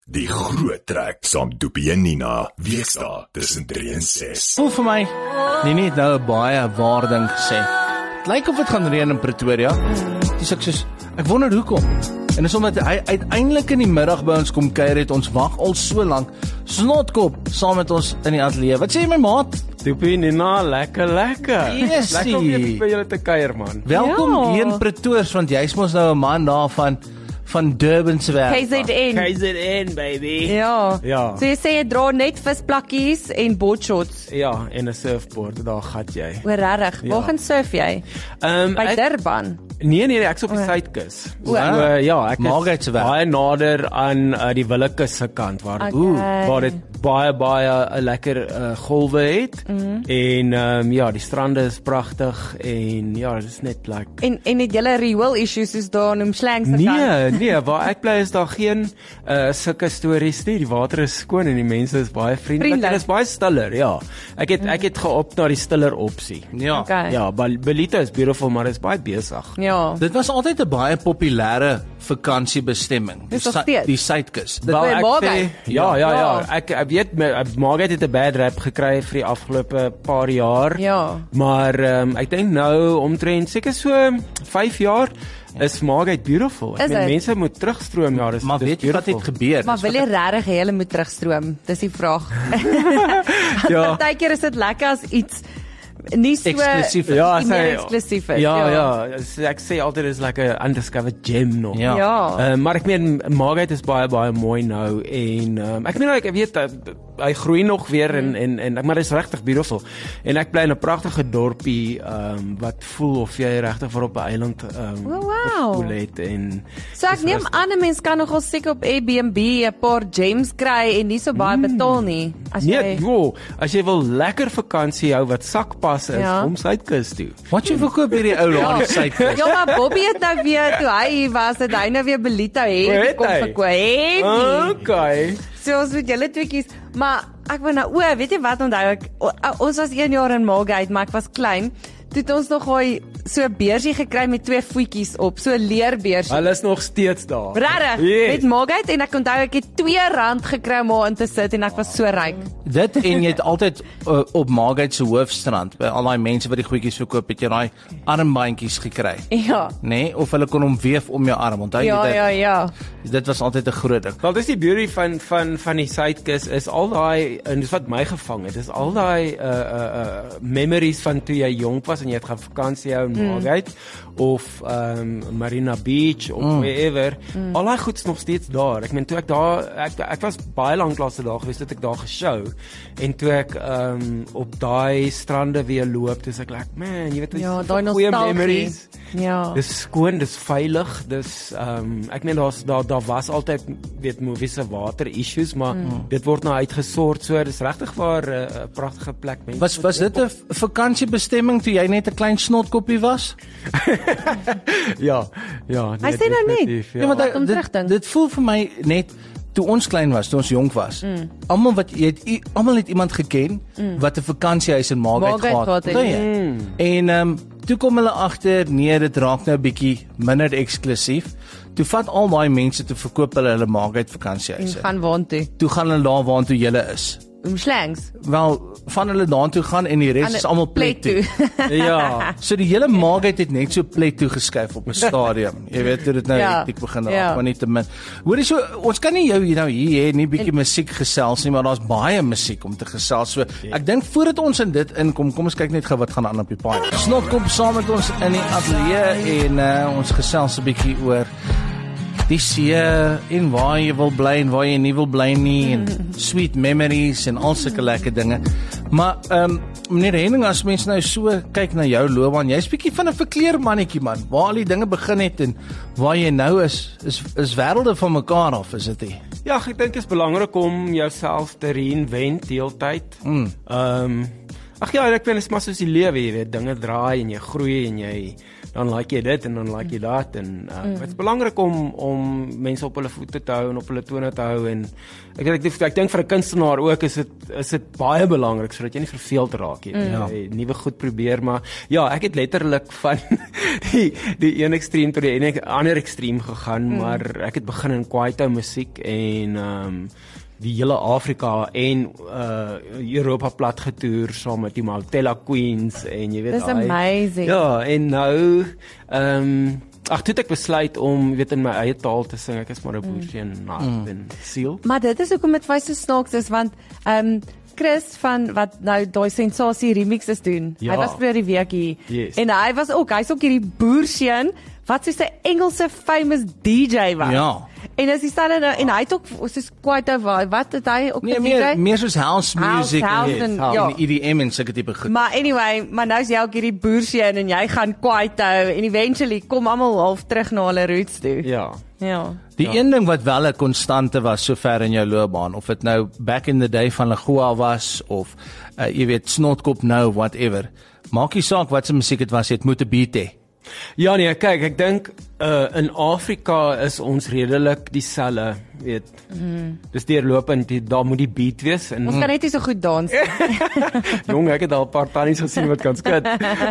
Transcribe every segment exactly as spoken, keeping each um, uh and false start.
Die groot trek saam Doopie en Nina, weesdae tussen drie en ses. Voel vir my, nie net nou 'n baie waar ding gesê. Het lyk of dit gaan reën in Pretoria. Dis ek soos, ek wonder hoekom. En dis omdat hy uiteindelik in die middag by ons kom kuier het, ons wag al so lank. Snotkop saam met ons in die ateljee. Wat sê jy my maat? Doopie en Nina, lekker lekker. Yesie. Lekker om weer by julle te kuier, man. Welkom Ja. hier in Pretoria, want jy's mos nou 'n man daarvan van Durban se werk. K Z N. K Z N, baby. Ja. Ja. So jy sê jy dra net visplakkies en boardshorts. Ja, en 'n surfboard, daar gat jy. Oor regtig. Waar Ja. gaan surf jy? Um, By ek, Durban. nee, nee, ek's op die O. suidkus. O. So, uh, ja, ek Margate se is werk. baie nader aan uh, die Willekeurs se kant waar Okay. Oeh, waar dit baie baie 'n lekker uh, golwe het. Mm. En um, ja, die strande is pragtig en ja, dit is net like En en het julle riool issues soos daar in Umslang se kant? Nee, nee, waar ek bly is daar geen uh, sulke stories nie. Die water is skoon en die mense is baie vriendelik. Vriendelik. En is baie stiller, ja. Ek het ek het geopt na die stiller opsie. Ja. Okay. Ja, Bal- Belita is beautiful, maar dit is baie besig. Ja. Dit was altyd 'n baie populêre vakansiebestemming. Dis nog Su- steeds. Die suidkus. Dit Wel, By ek Margate? sê- Ja, ja, ja. Ja. Ek ek weet Margate het 'n bad rap gekry vir die afgelope paar jaar. Ja. Maar um, ek dink nou omtrent seker so vyf jaar is Margate beautiful. Ek Is meen dit? mense moet terugstroom, ja, dis Maar dis weet jy wat het beautiful. gebeur? Maar Dis wil wat jy regtig hê hulle moet terugstroom? Dis die vraag. Ja. Partykeer is dit lekker as iets nie so Eksklusief is. Ja, nie sy meer eksklusief is. Ja, ja, ja. Ek sê altyd dis like 'n undiscovered gem nog. Ja. Ja. Uh, maar ek meen Margate is baie baie mooi nou en um, ek meen like, ek weet uh, hy groei nog weer en en en maar dit is regtig beautiful. En ek bly in 'n pragtige dorpie um, wat voel of jy regtig vir op 'n eiland um, Oh, wow. gevoel het en So ek dis neem rustig. aan 'n mens kan nogal seker op Airbnb 'n paar gems kry en nie so baie betaal nie. As Nee, jy jo, as jy wil lekker vakansie hou wat sakpas is, Ja. kom Suidkus toe. Wat jy verkoop hierdie ou daar aan die suidkus? Ja, maar Bobby het nou weer toe hy hier was, het hy nou weer Belita O, hê het kom hy? verkoop. Heavy. Okay. So ons moet julle tweeetjies, maar ek wou nou o, weet jy wat onthou ek o, ons was een jaar in Margate, maar ek was klein. Toe het ons nog daai so 'n beursie gekry met twee voetjies op, so 'n leerbeursie. Hulle is nog steeds daar. Regtig? Yes. Met Margate en ek onthou ek het twee rand gekry om daar in te sit en ek was so ryk. Dit en jy het altyd uh, op Margate se hoofstrand by al daai mense wat die goedjies verkoop, het jy daai armbandjies gekry, Ja. nê? Nee? Of hulle kon hom weef om jou arm. Onthou jy Ja, dit? ja, ja. Dit was altyd 'n groot ding. Wel dis die beauty van van van die suidkus is al daai en dis wat my gevang het. Dis al daai uh uh, uh memories van toe jy jonk was en jy het gaan vakansie hou in Margate mm. of um Marina Beach of mm. wherever. Mm. Al daai goed's nog steeds daar. Ek meen toe ek daar ek ek was baie lank laaste dag gewees het ek daar geshow en toe ek um op daai strande weer loop, dis ek like man, jy weet dis Ja, daai goeie nostalgie. memories. Ja. Dis skoon, dis veilig, dis um ek meen daar's daar daar was altyd weet movies se water issues, maar mm. dit word nou uitgesort, so dis regtig waar 'n uh, pragtige plek mense. Was was dit 'n vakansiebestemming toe jy net 'n klein snotkoppie was? ja, ja, Hy sê nou net. definitief, Ja, maar Laat hom dit, terugdink. dit voel vir my net toe ons klein was, toe ons jonk was. Mm. Almal wat jy het i- almal het iemand geken mm. wat 'n vakansiehuis in Margate Margate gehad gehad het. Onthou jy? Mm. En ehm um, toe kom hulle agter, nee, dit raak nou 'n bietjie minder eksklusief. Toe vat al daai mense te verkoop hulle hulle Margate En vakansiehuise. gaan waantoe? Toe gaan hulle daar waartoe jy is. Umslangs. Wel, van hulle daartoe gaan en die res is almal plek toe. Ja. So die hele Margate het net so plek toe geskuif op 'n stadium. Jy weet hoe dit nou Ja. hektiek begin raak, Ja. maar nie te min. Hoorie so, ons kan nie jou hier nou hier hê nie bietjie musiek gesels nie, maar daar's baie musiek om te gesels. So ek dink voordat ons in dit inkom, kom ons kyk net gou wat gaan aan op die paai. Snot kom saam met ons in die ateljee en uh, ons gesels 'n bietjie oor die see en waar jy wil bly en waar jy nie wil bly nie en sweet memories en al sulke lekker dinge. Maar ehm um, meneer Henning, as mense nou so kyk na jou loopbaan, jy's bietjie van 'n verkleermannetjie man. Waar al die dinge begin het en waar jy nou is, is is wêrelde van mekaar af, is dit nie? Ja, ek dink dit is belangrik om jouself te reinvent deeltyd. Ehm Mm. um, Ag ja, ek weet dit is maar soos die lewe, jy weet, dinge draai en jy groei en jy dan like jy dit en dan like jy dat en uh, mm. dit's belangrik om om mense op hulle voete te hou en op hulle tone te hou en ek ek, ek, ek dink vir 'n kunstenaar ook is dit is dit baie belangrik sodat jy nie verveeld raak nie. Mm. Jy nuwe goed probeer, maar ja, ek het letterlik van die die een ekstreem tot die ene ander ekstreem gegaan, mm. maar ek het begin in kwaito musiek en ehm um, die hele Afrika en uh, Europa plat getoer saam met die Maltella Queens en jy weet Dis amazing. Ja, en nou ehm um, ag toe het ek besluit om weet in my eie taal te sing. Ek is maar 'n boertjie en hart mm. en siel. Maar dit is hoekom dit vir my so snaaks is want ehm um, Chris van wat nou daai sensasie remixes doen. Ja. Hy was vir die week hier. Yes. En hy was ook, hy's ook hierdie boerseun wat soos 'n Engelse famous D J was. Ja. En as hy staan nou en hy het ook soos kwaito wat het hy ook Nee, D J? meer, meer soos house music house en, en- ja. en E D M en sulke tipe goed. Maar anyway, maar nou is jy ook hierdie boerseun en jy gaan kwaito en eventually kom almal half terug na hulle roots toe. Ja. Ja. Die ja. een ding wat wel 'n konstante was sover in jou loopbaan, of dit nou back in the day van Lagoa was of uh, jy weet Snotkop nou whatever. Maak nie saak wat se musiek dit was, dit moet 'n beat hê. Ja nee, kyk, ek dink uh, in Afrika is ons redelik dieselfde, weet. Mm. Dis deurlopend, die, daar moet die beat wees en Ons kan net nie so goed dans nie. jong, ek het al 'n paar tannies gesien wat kan skud.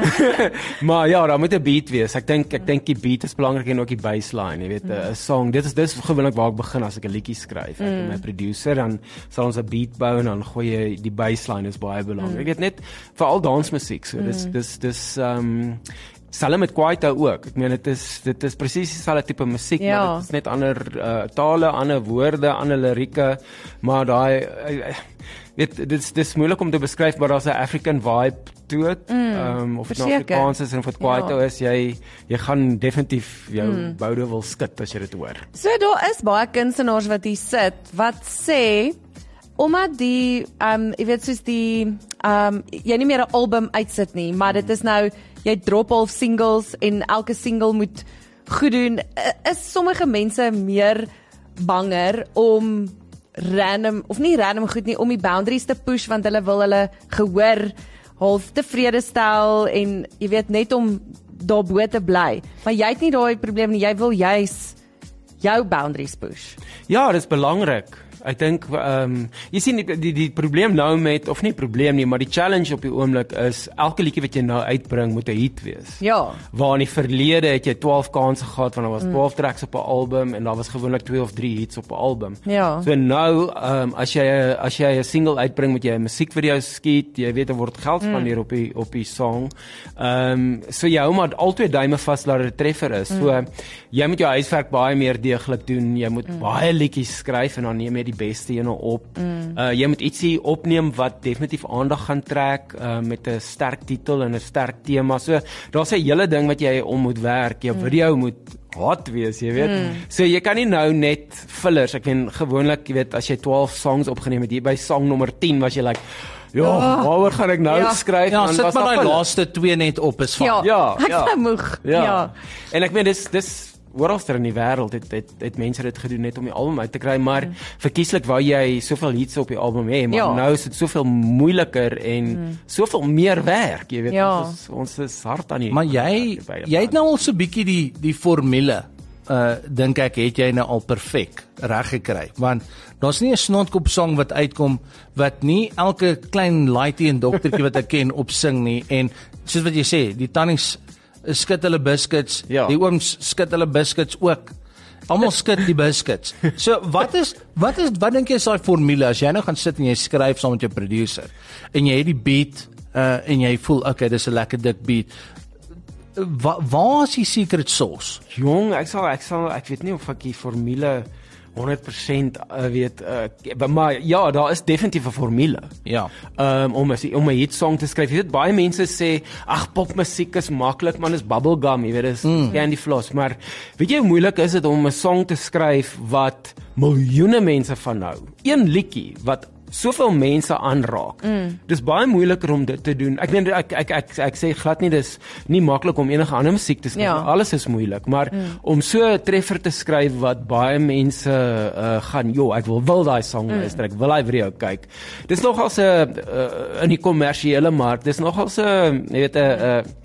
maar ja, daar moet 'n beat wees. Ek dink ek dink die beat is belangrik en ook die bassline, jy weet, 'n mm. song. Dit is dis gewoonlik waar ek begin as ek 'n liedjie skryf. Ek mm. en my producer dan sal ons 'n beat bou en dan gooi jy die bassline is baie belangrik. Mm. Ek weet net vir al dansmusiek, so dis mm. dis dis ehm um, Selfs met kwaito ook. Ek meen dit is dit is presies dieselfde tipe musiek, ja. maar dit is net ander uh, tale, ander woorde, ander lirieke, maar daai uh, weet dit is dis moeilik om te beskryf, maar daar's 'n African vibe toe dit. Mm, um, of dit nou Afrikaans is en of dit kwaito ja. is, jy jy gaan definitief jou mm. boude wil skud as jy dit hoor. So daar is baie kunstenaars wat hier sit wat sê omdat die ehm um, jy weet soos die ehm um, jy nie meer 'n album uitsit nie, maar dit is nou jy drop half singles en elke single moet goed doen. Is sommige mense meer banger om random of nie random goed nie om die boundaries te push want hulle wil hulle gehoor half tevrede stel en jy weet net om daarbo te bly. Maar jy het nie daai probleem nie. Jy wil juis jou boundaries push. Ja, dit is belangrik. Ek dink ehm um, jy sien die, die die probleem nou met of nie probleem nie, maar die challenge op die oomblik is elke liedjie wat jy nou uitbring moet 'n hit wees. Ja. Waar in die verlede het jy twaalf kansse gehad want daar was twaalf mm. tracks op 'n album en daar was gewoonlik twee of drie hits op 'n album. Ja. So nou ehm um, as jy as jy 'n single uitbring moet jy 'n musiekvideo skiet, jy weet daar word geld spandeer mm. op die op die song. Ehm um, so jy hou maar altyd duime vas dat dit 'n treffer is. Mm. So jy moet jou huiswerk baie meer deeglik doen. Jy moet mm. baie liedjies skryf en dan neem jy die beste ene op. Mm. Uh, jy moet ietsie opneem wat definitief aandag gaan trek uh, met 'n sterk titel en 'n sterk tema. So daar's 'n hele ding wat jy om moet werk. Jou mm. video moet hot wees, jy weet. Mm. So jy kan nie nou net fillers. Ek weet gewoonlik, jy weet, as jy twaalf songs opgeneem het, hier by song nommer tien was jy like ja, oh, waaroor gaan ek nou ja. skryf? Ja, sit maar daai laaste twee net op is van. Ja, ja, ek ja. is moeg. Ja. ja. En ek meen dis dis oral in die wêreld het het het mense dit gedoen net om die album uit te kry, maar mm. verkieslik wou jy soveel hits op die album hê, maar ja. nou is dit soveel moeiliker en mm. soveel meer werk, jy weet, ja. ons ons is hard aan die. Maar jy jy het nou al so bietjie die die formule uh dink ek het jy nou al perfek reg gekry, want daar's nie 'n snotkop song wat uitkom wat nie elke klein laaitie en doktertjie wat ek ken opsing nie, en soos wat jy sê, die tannies skud hulle biscuits, ja. die ooms skud hulle biscuits ook. Almal skud die biscuits. So wat is wat is wat dink jy is daai formule as jy nou gaan sit en jy skryf saam met jou producer en jy het die beat uh en jy voel okay, dis 'n lekker dik beat. Wa, waar is die secret sauce? Jong, ek sal ek sal ek weet nie of ek die formule honderd persent uh, weet uh, maar ja, daar is definitief 'n formule. Ja. Um, om as om 'n hit song te skryf. Jy weet baie mense sê ag popmusiek is maklik man, is bubblegum, jy weet dis mm. candy floss, maar weet jy hoe moeilik is dit om 'n song te skryf wat miljoene mense van hou. Een liedjie wat soveel mense aanraak. Mm. Dis baie moeiliker om dit te doen. Ek meen ek ek ek, ek, ek sê glad nie dis nie maklik om enige ander musiek te skryf. Ja. Alles is moeilik, maar mm. om so 'n treffer te skryf wat baie mense uh, gaan, joh, ek wil wil daai song luister, mm. ek wil daai video kyk. Dis nogal 'n uh, in die kommersiële mark, dis nogal 'n jy weet 'n uh,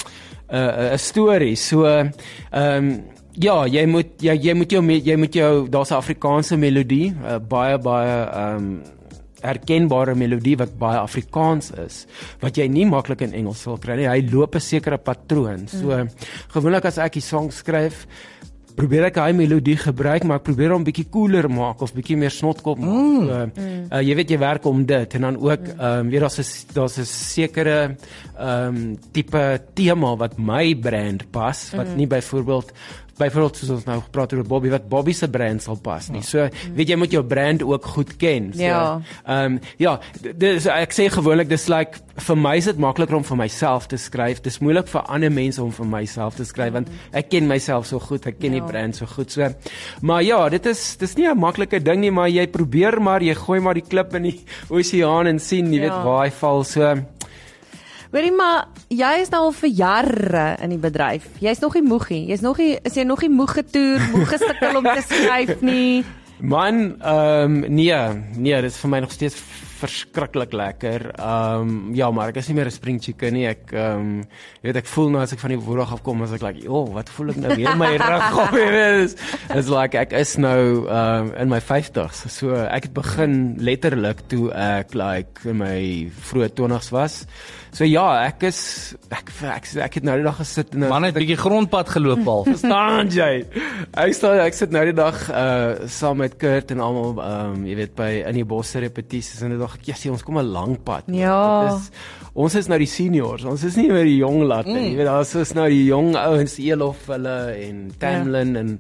'n uh, storie. So ehm um, ja, jy moet jy, jy moet jou jy moet jou daar's 'n Afrikaanse melodie, uh, baie baie ehm um, herkenbare melodie wat baie Afrikaans is, wat jy nie maklik in Engels sal kry nie. Hy loop 'n sekere patroon. So mm. gewoonlik as ek die song skryf, probeer ek hy melodie gebruik, maar ek probeer hom bietjie cooler maak of bietjie meer snotkop maak. Mm. So, mm. uh, jy weet jy werk om dit en dan ook ehm um, weet daar's 'n daar's 'n sekere ehm um, tipe tema wat my brand pas, wat mm. nie byvoorbeeld byvoorbeeld soos ons nou gepraat oor Bobby, wat Bobby se brand sal pas nie. So weet jy moet jou brand ook goed ken. So ja, ehm um, ja, dis ek sê gewoonlik dis like vir my is dit makliker om vir myself te skryf. Dis moeilik vir ander mense om vir myself te skryf want ek ken myself so goed, ek ken ja. die brand so goed. So maar ja, dit is dis nie 'n maklike ding nie, maar jy probeer maar, jy gooi maar die klip in die oseaan en sien, jy ja. weet waar hy val. So hoorie, maar jy is nou al vir jare in die bedryf. Jy's nog nie moeg nie. Jy's nog nie is jy nog nie moeg getoer, moeg gesukkel om te skryf nie. Man, ehm um, nee, nee, dit is vir my nog steeds verskriklik lekker. Ehm um, ja, maar ek is nie meer 'n spring chicken nie. Ek ehm um, jy weet ek voel nou as ek van die woord af kom, as ek like, "Oh, wat voel ek nou weer my rug op?" Is is like ek is nou ehm um, in my vyftigs. So ek het begin letterlik toe ek like in my vroeë twintigs was. So ja, ek is ek ek, ek, ek het nou die dag gesit en man het 'n bietjie grondpad geloop al. Verstaan jy? Ek staan ek sit nou die dag uh saam met Kurt en almal ehm um, jy weet by in die bosse repetisies en dit dog ek, ja, sien ons kom 'n lang pad. Ja. Is, ons is nou die seniors. Ons is nie meer die jong latte nie. Mm. Jy weet daar's is nou die jong ouens, Elof hulle en Tamlin ja. en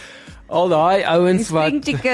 al daai ouens wat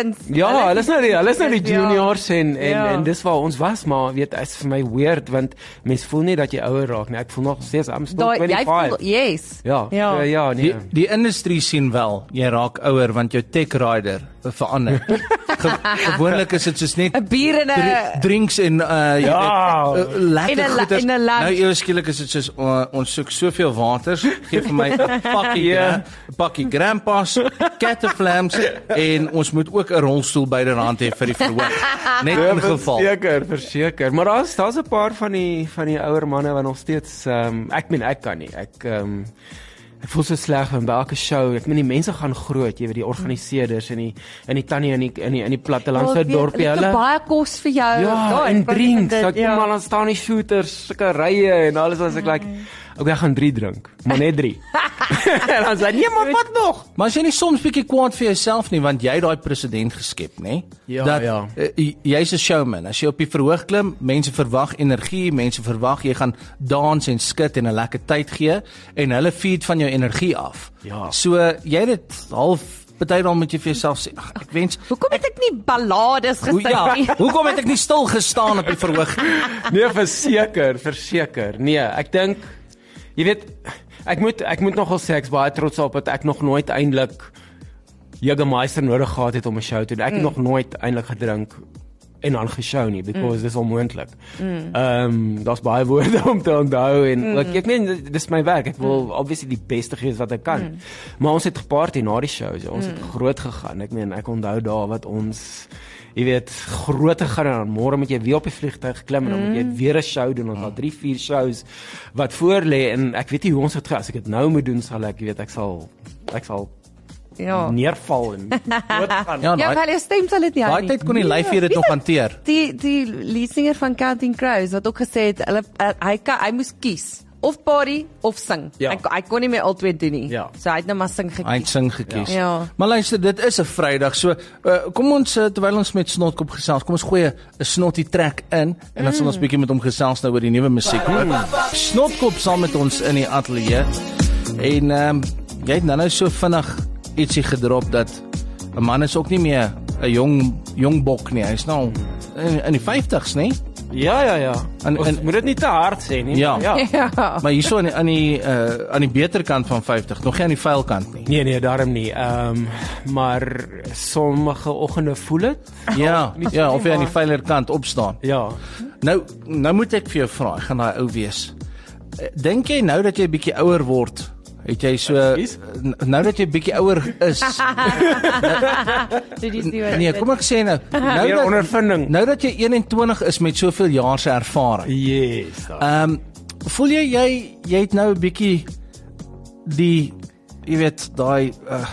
ja, hulle is nou die hulle is nou die juniors en en, ja. en dis waar ons was, maar weet is vir my weird want mens voel nie dat jy ouer raak nie. Ek voel nog steeds I'm still da, twenty-five. Voel, yes. Ja, ja, ja, ja nee. Die, die industrie sien wel jy raak ouer want jou tech rider verander. Ge, gewoonlik is dit soos net 'n bier en 'n drinks en uh ja, weet, uh, lekker goeders. Nou eers skielik is dit soos uh, ons soek soveel waters, gee vir my 'n pakkie yeah. 'n pakkie Grandpa's, Cataflams en ons moet ook 'n rolstoel byderhand hê vir die verhoog. Net in geval. Verseker, verseker. Maar daar's daar's 'n paar van die van die ouer manne wat nog steeds ehm um, ek meen ek kan nie. Ek ehm um, Ek voel so sleg van by elke show. Ek meen die mense gaan groot, jy weet die organiseerders en die in die tannie in die in die in die plattelandse dorpie hulle. Dit baie kos vir jou. Ja, ja en drinks. Daar ja. kom al aan staan die shooters, sulke rye en alles wat ek like. Okay, ek gaan drie drink, maar net drie. En dan sê nee, maar wat nog? Maar as jy nie soms bietjie kwaad vir jouself nie, want jy het daai presedent geskep, nê? Ja, dat, ja. Uh, jy's 'n showman. As jy op die verhoog klim, mense verwag energie, mense verwag jy gaan dans en skit en 'n lekker tyd gee en hulle feed van jou energie af. Ja. So jy het dit half party dan moet jy vir jouself sê, ag, ek wens hoekom het ek nie ballades gesing ja, nie? Hoekom het ek nie stil gestaan op die verhoog? Nee, verseker, verseker. Nee, ek dink jy weet ek moet ek moet nogal sê ek's baie trots op dat ek nog nooit eintlik Jägermeister nodig gehad het om 'n show te doen. Ek het mm. nog nooit eintlik gedrink en dan geshow nie because mm. dis onmoontlik. Ehm mm. um, daar's baie woorde om te onthou en mm. like, ek meen dis my werk. Ek wil mm. obviously die beste gee wat ek kan. Mm. Maar ons het geparty na die show. So ons mm. het groot gegaan. Ek meen ek onthou daar wat ons jy weet groot gegaan en dan môre moet jy weer op die vliegtuig klim en dan moet jy weer 'n show doen. Ons het drie, vier shows wat voor lê en ek weet nie hoe ons dit gaan as ek dit nou moet doen sal ek jy weet ek sal ek sal ja. neerval en doodgaan. Ja, ja, wel jy stem sal dit nie aan nie. Daai tyd kon die lyfie dit nog hanteer. Die die leadsinger van Counting Crows wat ook gesê het hulle hy kan hy moes kies of party of sing. Ja. Hy hy kon nie meer albei doen nie. Ja. So hy het nou maar sing gekies. Hy het sing gekies. Ja. Ja. Maar luister, dit is 'n Vrydag. So uh, kom ons uh, terwyl ons met Snotkop gesels, kom ons gooi 'n snotty track in en dan sal ons bietjie met hom gesels nou oor die nuwe musiek. Mm. Snotkop saam met ons in die ateljee. En ehm um, jy het nou nou so vinnig ietsie gedrop dat 'n man is ook nie meer 'n jong jong bok nie. Hy's nou in, in die vyftigs, nee? Ja ja ja. En, en moet dit nie te hard sê nie. Ja. ja. ja. Maar hierso aan die aan die uh, aan die beter kant van vyftig, nog nie aan die vuil kant nie. Nee nee, daarom nie. Ehm um, maar sommige oggende voel dit. Ja, ja, of jy aan die vuiler kant opstaan. Ja. Nou nou moet ek vir jou vra, ek gaan daai ou wees. Dink jy nou dat jy 'n bietjie ouer word, het jy so nou dat jy bietjie ouer is. Nee, kom ek sê nou, nou dat ondervinding. Nou dat jy eenentwintig is met soveel jaar se ervaring. Yes. Ehm um, voel jy jy jy het nou 'n bietjie die jy weet daai uh,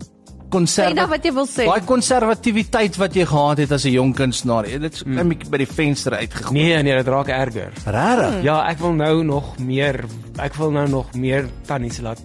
Sê nou wat jy wil sê. Daai konservatiwiteit wat jy gehad het as 'n jong kunstenaar. Dit is 'n mm. bietjie by die venster uitgegooi. Nee, nee, dit raak erger. Regtig? Hmm. Ja, ek wil nou nog meer ek wil nou nog meer tannies laat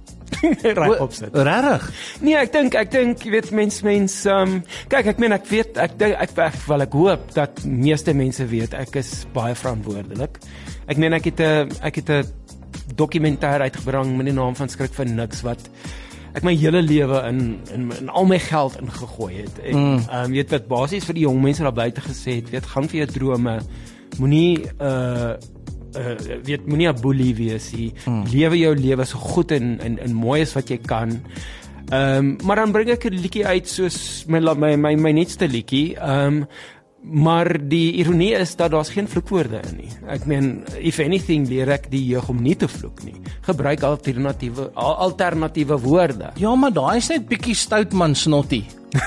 reg opsit. Regtig? Nee, ek dink ek dink jy weet mens mens um, kyk ek meen ek weet ek dink ek, ek wel ek hoop dat meeste mense weet ek is baie verantwoordelik. Ek meen ek het 'n ek het 'n dokumentêr uitgebring met die naam van Skrik vir Niks wat ek my hele lewe in, in in al my geld ingegooi het. En mm. um, weet wat basies vir die jong mense daar buite gesê het, weet gaan vir jou drome. Moenie uh uh weet moenie 'n boelie wees nie. Mm. Lewe jou lewe so goed en en en mooi as wat jy kan. Ehm um, maar dan bring ek 'n liedjie uit soos my my my, my netste liedjie. Ehm um, Maar die ironie is dat daar's geen vloekwoorde in nie. Ek meen, if anything, leer ek die jeug om nie te vloek nie. Gebruik alternatiewe alternatiewe woorde. Ja, maar daai is net bietjie stout man snotty.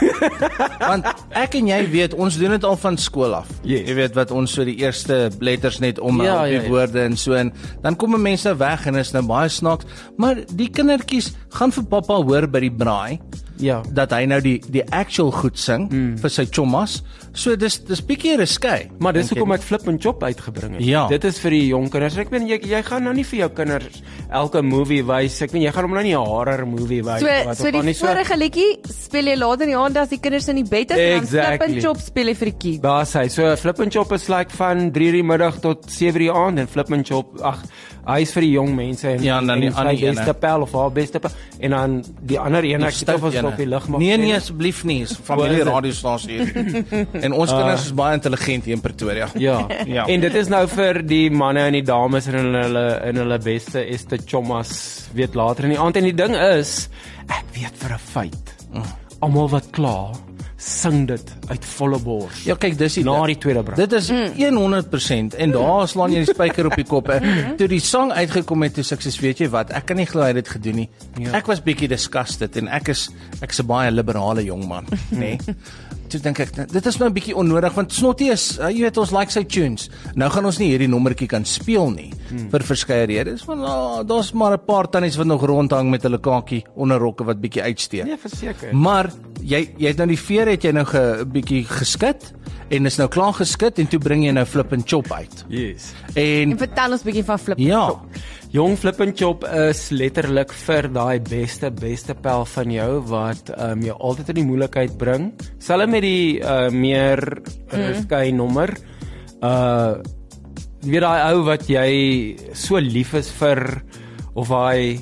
Want ek en jy weet, ons doen dit al van skool af. Yes. Jy weet wat ons so die eerste letters net om ja, op die ja, ja. woorde en so en dan kom mense weg en is nou baie snaaks, maar die kindertjies gaan vir pappa hoor by die braai. Ja. Dat hy nou die die actual goed sing mm. vir sy chommas. So dis dis bietjie risky. Maar dis hoekom ek Flip and Chop uitgebring het. Ja. Dit is vir die jong kinders. Ek meen jy jy gaan nou nie vir jou kinders elke movie wys. Ek meen jy gaan hom nou nie 'n horror movie wys so, wat so die nie so vorige liedjie speel jy later in die aand as die kinders in die bed is en exactly. dan Flip and Chop speel jy vir die kids. Daar sê so Flip and Chop is like van drie uur die middag tot sewe uur die aand en Flip and Chop ag hy is vir die jong mense en ja, en dan die ander beste pel of haar beste pel en dan die ander een ek het of op die lig maak. Nee nee asseblief nie, is familie radiostasie hier. En ons uh, kinders is baie intelligent hier in Pretoria. Ja. ja. En dit is nou vir die manne en die dames en hulle in hulle beste este chommas weet later in die aand en die ding is ek weet vir 'n feit. Mm. Almal wat kla sing dit uit volle bors. Ja, kyk, dis die na die tweede brand. Dit is mm. honderd persent en daar slaan jy die spyker op die kop. Toe die sang uitgekom het, toe sê ek, weet jy wat, ek kan nie glo hy het dit gedoen nie. Ja. Ek was bietjie disgusted en ek is ek is 'n baie liberale jong man, nê. Nee. Toe dink ek, dit is nou 'n bietjie onnodig want Snotty is, jy weet ons like sy tunes. Nou gaan ons nie hierdie nommertjie kan speel nie hmm. vir verskeie redes. Want oh, daar's maar 'n paar tannies wat nog rondhang met hulle kakie onderrokke wat bietjie uitsteek. Ja, verseker. Maar jy jy het nou die veer het jy nou 'n ge, bietjie geskit en is nou klaar geskit en toe bring jy nou Flip and Chop uit. Yes. En, en vertel ons bietjie van Flip ja, and Chop. Jong Flip and Chop is letterlik vir daai beste beste pel van jou wat um, jou altyd in die moeilikheid bring. Selfs met die uh, meer risky mm. nommer. Uh jy weet daai ou wat jy so lief is vir of hy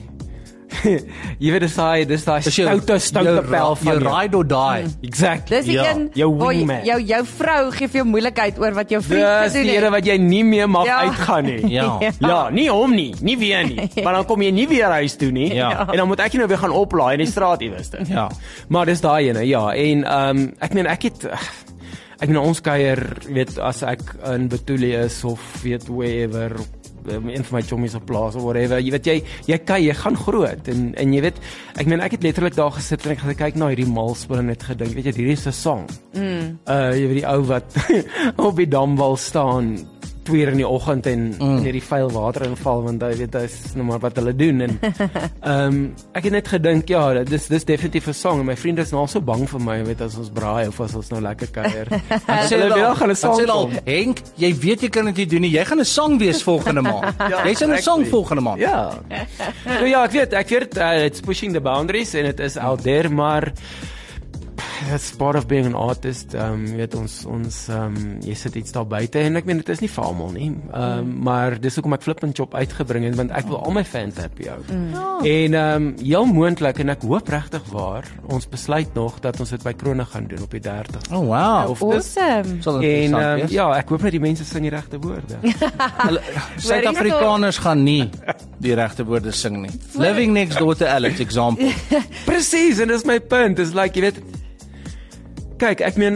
jy weet dis daai dis daai stoute stoute pel van jou ride or die. Mm. Exactly. Dis die ja. een jou wingman. Jou jou vrou gee vir jou moeilikheid oor wat jou vriend gedoen het. Dis die ene wat jy nie meer mag ja. uitgaan nie. Ja. ja. Ja, nie hom nie, nie weer nie. Maar dan kom jy nie weer huis toe nie. Ja. En dan moet ek nou weer gaan oplaai in die straat iewers. Ja. Maar dis daai ene, ja. En ehm um, ek meen ek het ek meen ons kuier, weet as ek in Betulie is of weet wherever um, een van my chommies op plaas of whatever, jy weet jy jy kan jy gaan groot en en jy weet ek meen ek het letterlik daar gesit en ek het gekyk na hierdie malspel en net gedink, weet jy hierdie is 'n song. Mm. Uh jy weet die ou wat op die damwal staan twee uur in die oggend en mm. in hierdie vuil water inval want hy weet hy is nou maar wat hulle doen en ehm um, ek het net gedink ja dis dis definitief 'n song en my vriende is nou al so bang vir my weet as ons braai of as ons nou lekker kuier. Hulle wil gaan 'n song sê al Henk, jy weet jy kan dit nie doen nie. Jy gaan 'n song wees volgende maand. ja, jy sê 'n song volgende maand. Ja. So ja, ek weet ek weet uh, it's pushing the boundaries and it is out there maar that's part of being an artist. Ehm um, weet ons ons ehm um, jy sit iets daar buite en ek meen dit is nie vir almal nie. Ehm um, mm. maar dis hoekom ek Flip and Chop uitgebring het want ek wil al my fans happy hou. Mm. Oh. En ehm um, heel moontlik en ek hoop regtig waar ons besluit nog dat ons dit by Krone gaan doen op die dertigste. Oh wow. Of awesome. En ehm um, ja, ek hoop net die mense sing die regte woorde. Suid-Afrikaners gaan nie die regte woorde sing nie. Living Next Door to Alex example. Presies, en dis my punt. Dis like jy weet kyk, ek meen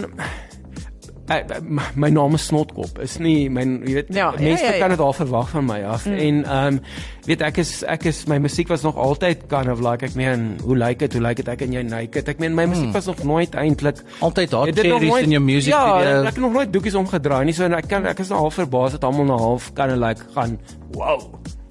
ek, my naam is Snotkop. Is nie my jy weet ja, mense ja, ja, ja. kan dit al verwag van my af. Mm. En ehm um, weet ek is ek is my musiek was nog altyd kind of like ek meen hoe lyk dit hoe lyk dit ek en jy naked. Ek meen my musiek mm. was nog nooit eintlik altyd hot series in jou music ja, video. Ja, ek het nog nooit doekies omgedraai nie. So ek kan ek is nou half verbaas dat almal nou half kan like gaan wow.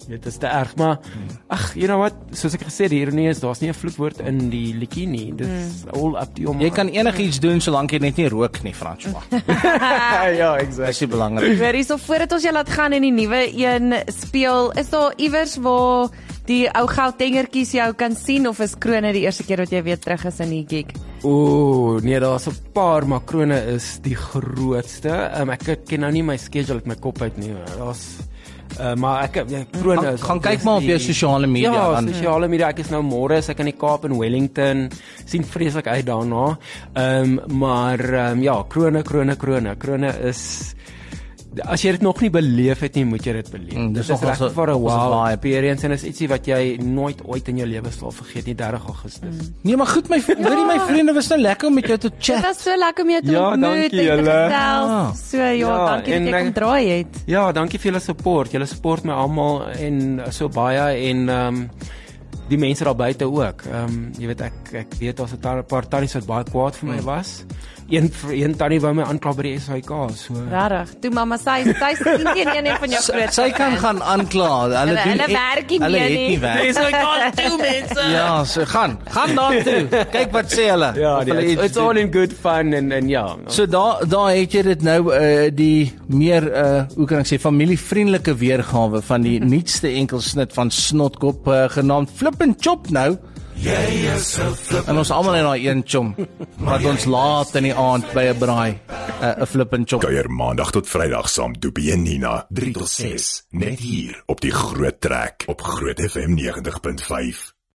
Dit is te erg, maar ag, you know what, soos ek gesê, die ironie is daar's nie 'n vloekwoord in die liedjie nie. Dit is mm. all up to you. Jy kan enigiets doen solank jy net nie rook nie, François. ja, exactly. Dis belangrik. Weer hierso voordat ons jou laat gaan en die nuwe een speel, is daar iewers waar die ou Gautengertjies jou kan sien of is Krone die eerste keer wat jy weer terug is in die gig? Ooh, nee, daar's 'n paar, maar Krone is die grootste. Um, ek ken nou nie my schedule uit my kop uit nie. Daar's Uh, maar ek ja, Krone gaan, is gaan kyk maar op jou sosiale media ja, aan. Ja, sosiale media. Ek is nou môre is ek in die Kaap in Wellington. Sien vreeslik uit daarna. Ehm um, maar ehm um, ja, Krone, Krone, Krone. Krone is as jy dit nog nie beleef het nie, moet jy dit beleef. Mm, dit is regtig vir 'n wow experience en is ietsie wat jy nooit ooit in jou lewe sal vergeet nie, dertig Augustus. Mm. Nee, maar goed my ja. Hoorie my vriende, was nou lekker om met jou te chat. Dit was so lekker om jou te ja, ontmoet dankie, en te julle. gestel. So ja, ja dankie dat jy kom draai het. Ja, dankie vir julle support. Julle support my almal en so baie en ehm um, die mense daar buite ook. Ehm um, jy weet ek ek weet daar's 'n paar tannies wat baie kwaad vir my was. Een een tannie wou my aankla by die S H K, so. Regtig. Toe mamma sy sy sien geen een van jou groot. Sy kan gaan aankla. Hulle hulle, doen hulle werk nie hulle meer het nie werk. Dis like two mense. Ja, so gaan. Gaan daar toe. Kyk wat sê hulle. Ja, die, it's, it's all in good fun en en ja. So daar daar het jy dit nou uh, die meer uh, hoe kan ek sê familievriendelike weergawe van die nuutste enkelsnit van Snotkop uh, genaamd Flip and Chop nou. Jy is 'n flip. En ons almal in daai een chom wat ons laat in die aand by 'n braai 'n uh, Flip and Chop. Kuier maandag tot Vrydag saam Doopie en Nina drie tot ses net hier op die Groot Trek op Groot F M ninety punt five.